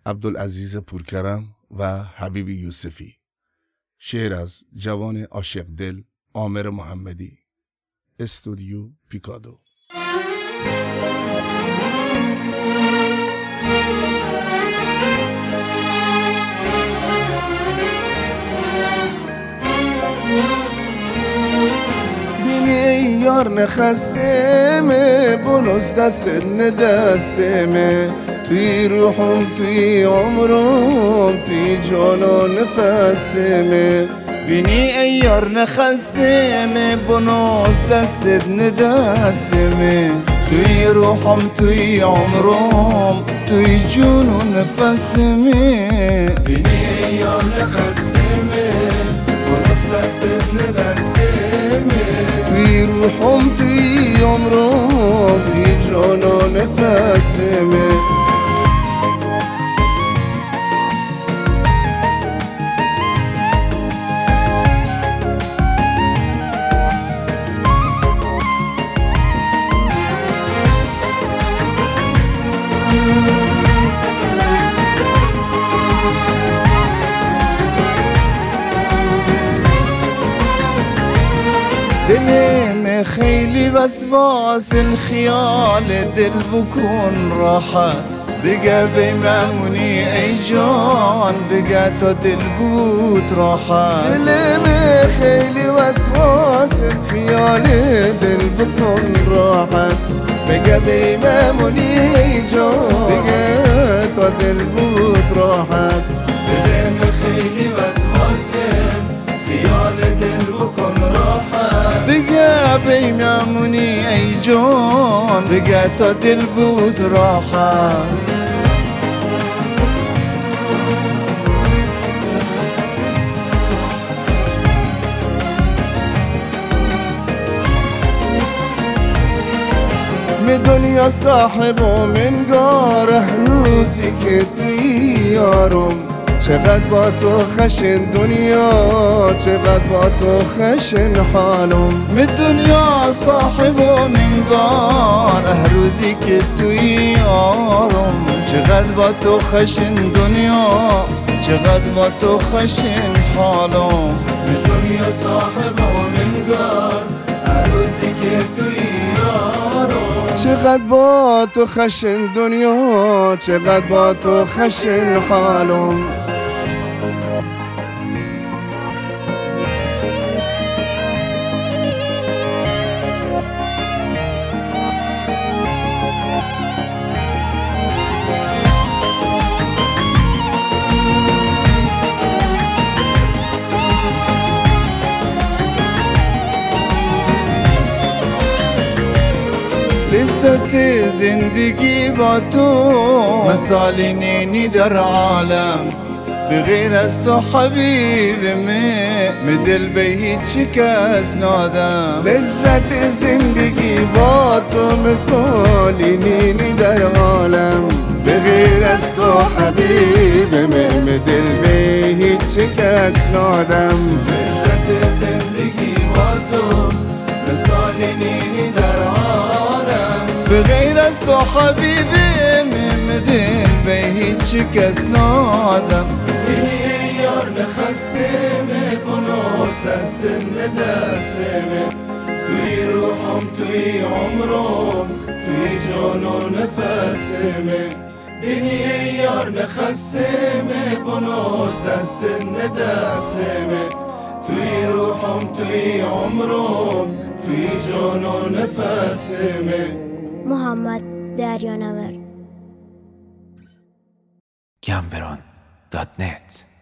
عبدالعزیز پورکرم و حبیب یوسفی. شعر از جوان عاشق دل عامر محمدی. استودیو پیکادو. بینی یار نخستمه بونس دست ندستمه توی روحم توی عمرم توی جان و نفسمه. بینی ای یار نخستمه بونس دست ندستمه توی روحم توی عمرم توی جان و نفسمه. بینی ای یار نخستمه بونس دست ندستمه توی روحم توی عمرم توی جان و نفسمه. دلم خیلی وسواس الخیال دل بکن راحت بگه بممونی ای جان بگه تا دل بود راحت. دلم خیلی وسواس الخیال دل بکن راحت بگه بممونی ای جان بگه تا دل بود راحت. دلم خیلی وسواس خیال دل بکن راحت بگه بممونی ای جان بگه تا دل بود راحت. می دنیا صاحب و منگار روزی که توی یارم چقدر با تو خشن دنیا چقدر با تو خشن حالم. می دنیا صاحب و منگار روزی که توی یارم چقدر با تو خشن دنیا چقدر با تو خشن حالم. می دنیا صاحب و منگار روزی که توی یارم چقدر با تو خشن دنیا چقدر با تو خشن حالم. لذت زندگی با تو مثالی نینی در عالم بغیر از تو حبیب می دل به هیچ کس نادم. لذت زندگی با تو مثالی نینی در عالم بغیر از تو حبیب می دل به هیچ کس نادم. لذت زندگی با تو مثالی نینی در عالم بغیر از تو حبیبم دل به هیچ کس نادم. بینی یار نخستمه بونس دست ندستمه توی روحم توی عمرم توی جان و نفسمه. بینی یار نخستمه بونس دست ندستمه توی روحم توی عمرم توی جان و نفسمه. محمد دریانورد. Gamberon.net